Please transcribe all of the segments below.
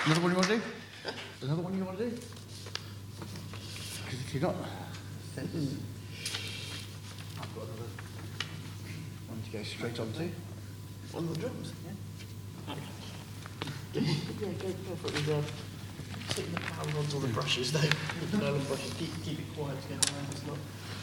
Another one you want to do? Another one you want to do? If you're not, then I've got another one to go straight on to. On the drums? Yeah. Yeah, go for it. Stick the power rods or the brushes, though. The nylon brushes. Keep it quiet to get around. It's not.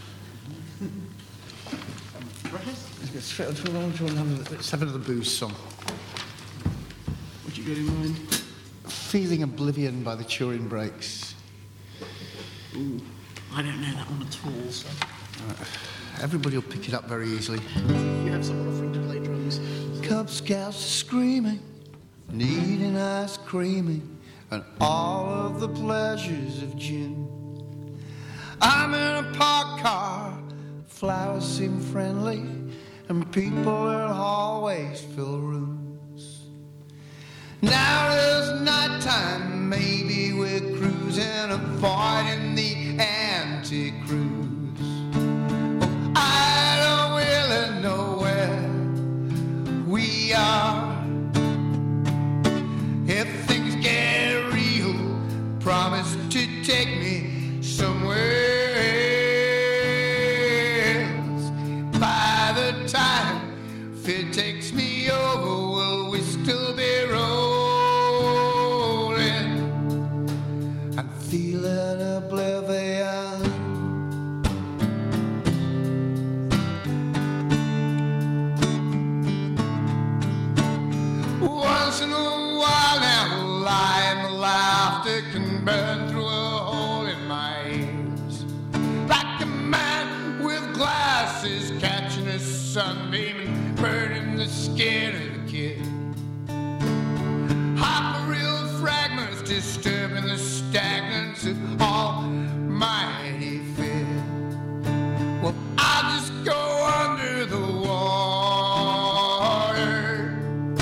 Brushes? Let's go straight on to another. Let's have another booze song. What you got in mind? Feeling Oblivion by the Turin Brakes. Ooh, I don't know that one at all, so. Everybody will pick it up very easily. You have someone offering to play drums. Cub Scouts are screaming, needing ice creaming, and all of the pleasures of gin. I'm in a parked car, flowers seem friendly, and people in hallways fill rooms. Now it's nighttime, maybe we're cruising, avoiding the anti-cruise. Oh, I don't really know where we are. If things get real, promise to take me somewhere else. By the time if it takes me over, will we still be rolling? I'm feeling oblivion. Once in a while now, lying laughter can burn through a hole in my ears, like a man with glasses catching a sunbeam and burning the skin of the kid. Hyper-real fragments disturbing the stagnance of almighty fear. Well, I'll just go under the water.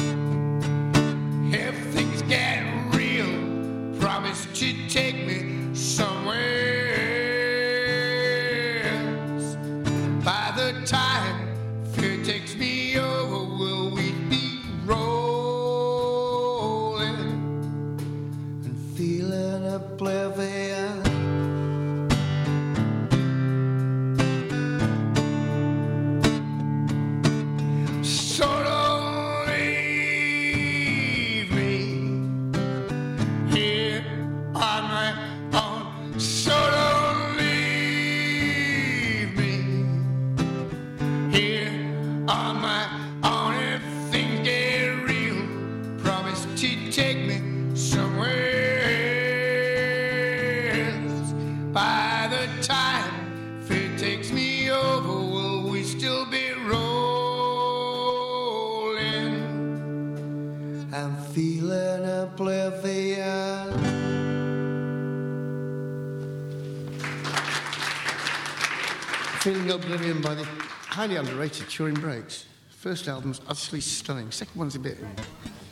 If things get real, promise to take me somewhere else. By the time fear takes me over, will we be rolling and feeling oblivion? So don't leave me here on my own. So don't leave me here on my own. If things get real, promise to take me somewhere else. By the time fear takes me over, will we still be rolling? I'm feeling oblivion. Feeling Oblivion by the highly underrated Turin Brakes. First album's utterly stunning. Second one's a bit